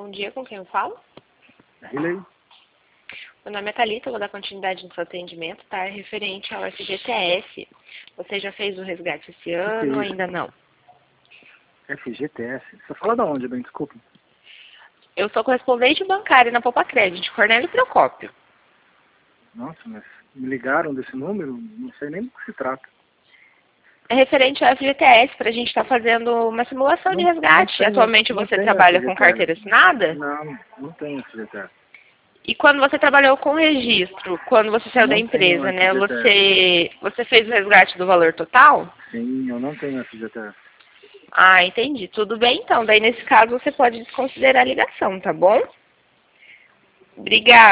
Bom dia, com quem eu falo? Riley? Meu nome é Thalita, eu vou dar continuidade no seu atendimento, tá? É referente ao FGTS. Você já fez o resgate esse ano ou ainda não? FGTS? Você fala da onde, bem? Desculpa. Eu sou correspondente bancária na Poupa Crédito, Cornélio Procópio. Nossa, mas me ligaram desse número? Não sei nem do que se trata. É referente ao FGTS, para a gente estar fazendo uma simulação de resgate. Atualmente não você tenho trabalha com FGTS. carteira assinada? Não tenho FGTS. E quando você trabalhou com registro, quando você saiu da Não tenho empresa, né? FGTS. Você fez o resgate do valor total? Sim, eu não tenho FGTS. Ah, entendi. Tudo bem, então. Daí, nesse caso, você pode desconsiderar a ligação, tá bom? Obrigada.